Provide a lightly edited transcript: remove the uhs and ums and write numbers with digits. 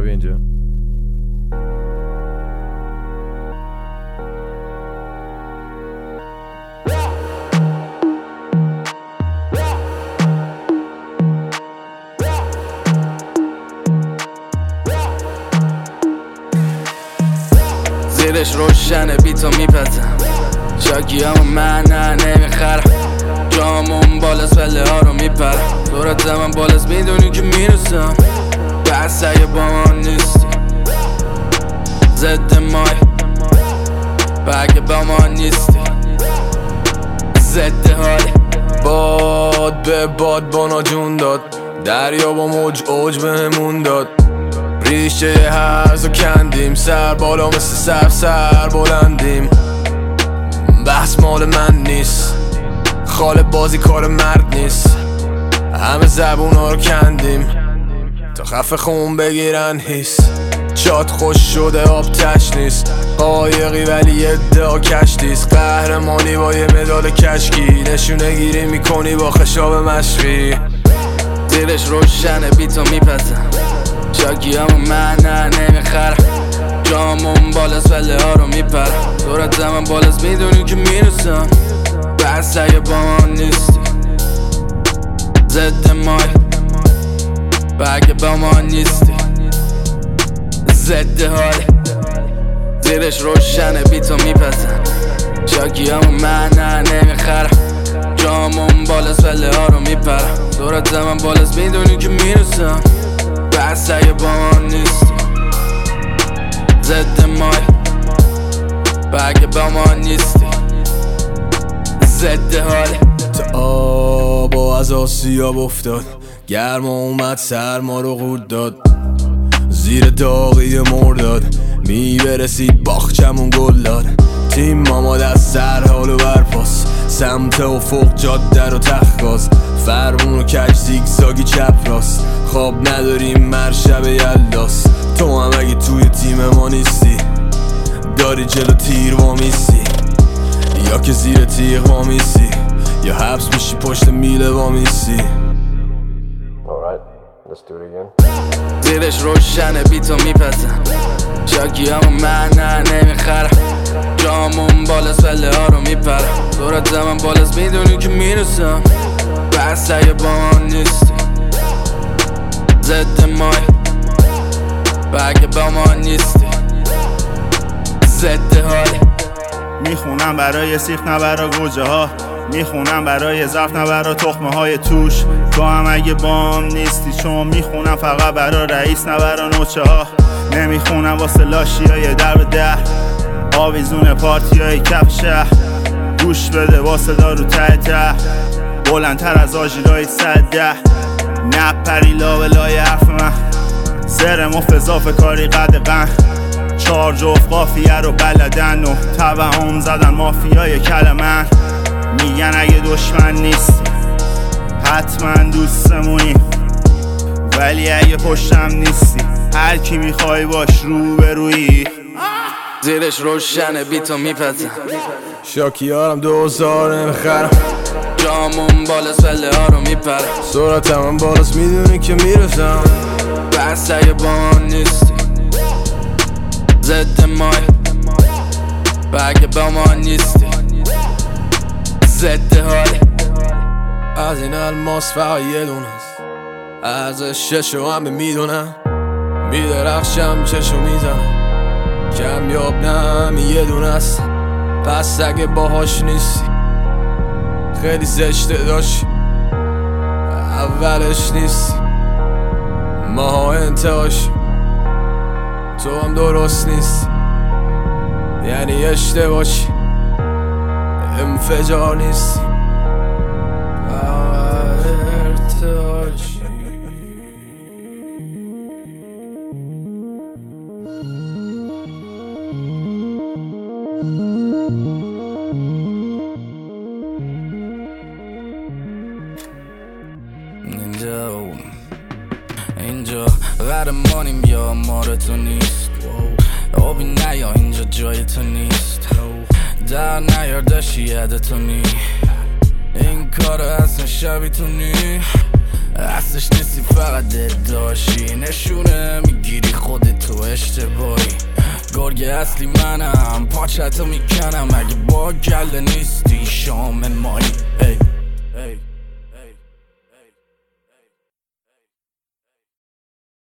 بیا اینجا. زیرش روشنه بیتو میپزم، شاگیامو من نمیخرم، جامون بالاست پله ها رو میپرم، دورت من بالاست میدونی که میرسم، بس اگه با من نیستی ضد مای، اگه با من نیستی ضد حالی. باد به باد بانا جون داد، دریا با موج اوج بهمون داد، ریشه هرزو کندیم، سر بالا مثل سر بلندیم، بحث مال من نیست، خاله بازی کار مرد نیست، همه زبونا رو کندیم تا خفه خون بگیرن هیس، چات خوش شده آب تش نیست، قایقی ولی ادعا کشتیست، قهرمانی با یه مدال کشکی، نشونه گیری میکنی با خشاب مشقی. زیرش روشنه بیتو میپزم، شاگیامو من نمیخرم، جامون بالاست پله ها رو میپرم، دورت من بالاست میدونی که میرسم، بس اگه با من نیستی ضد مای، اگه با من نیستی ضد حالی. زیرش روشنه بیتو میپزم، شاگیامو من نمیخرم، جامون بالاست پله ها رو میپرم، دورت من بالاست میدونی که میرسم، بس اگه با من نیستی ضد مای، اگه با من نیستی ضد حالی. تا آب از آسیاب افتاد، گرما اومد سرما رو قورت داد، زیر داغی مرداد میبرسید باخچمون گل داد، تیم ماما دست سر حال و برپاس، سمت افق جاده رو تخت، فرمون و کج زیگزاگی چپ راست، خواب نداریم مرشب یلداس، تو هم اگه توی تیم ما نیستی داری جلو تیر وامیستی، یا که زیر تیغ وامیستی یا حبس میشی پشت میله وامیستی. زیرش روشنه بیتو میپزم، شاگیامو من نمیخرم، جامون بالاست پله ها رو میپرم، دورت من بالاست میدونی که میرسم، بس اگه با من نیستی ضد مای، اگه با من نیستی ضد حالی. میخونم برای سیخ نه برا گوجه ها، میخونم برای ظرف نه برا تخمه های توش، تو هم اگه بام نیستی، چون میخونم فقط برا رئیس نه برا نوچه ها، نمیخونم واسه لاشی های در به در، آویزون پارتی های کف شهر، گوش بده واسه دارو ته بلندتر از آژیرهای 110، نپری لای حرف من، زر مفت اضافه کاری قد قن، 4 جفت قافیه رو بلدن و توهم زدن مافیای کلمن، میگن اگه دشمن نیست حتما دوستمونی، ولی اگه پشتم نیستی هر کی میخوای باش رو به روی. زیرش روشنه بیتو میپزم، شاکیارم 2000 نمیخرم، جامون بالاست پله ها رو میپرم، سرعتم هم بالاست میدونی که میرسم، بس اگه با من نیستی ضد مای، اگه با من نیستی ضد حالی. از این الماس فقط یه دونست، ارزش ششو همه میدونم، میدرخشم چشو میزنم، کمیاب نه یه دونست، پس اگه باهاش نیستی خیلی زشته داشت، اولش نیستی ماها انتهاش، تو هم درست نیستی یعنی اشتباهی، انفجار نیستی ارتعاشی. اینجا قهرمانیم یا ماره تو نیست، آبی نیا اینجا جای تو نیست، در نیار داشتی یاد تو نی، این کار اصلا شبی تو نی، اصلش نیستی فقط داشی نشونه میگیری خودتو اشتباهی گرگ اصلی منم پاچتو میکنم اگه با گله نیستی شامل ماه